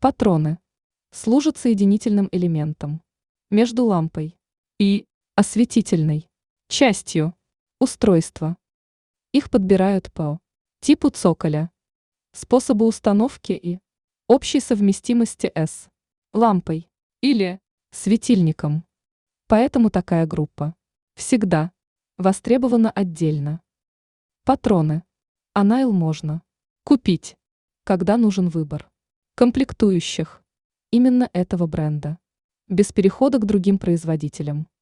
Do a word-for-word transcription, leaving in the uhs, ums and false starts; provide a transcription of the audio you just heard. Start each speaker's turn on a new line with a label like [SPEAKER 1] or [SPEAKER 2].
[SPEAKER 1] Патроны служат соединительным элементом между лампой и осветительной частью устройства. Их подбирают по типу цоколя, способу установки и общей совместимости с лампой или светильником. Поэтому такая группа всегда востребована отдельно. Патроны Анайл можно купить, когда нужен выбор комплектующих именно этого бренда, без перехода к другим производителям.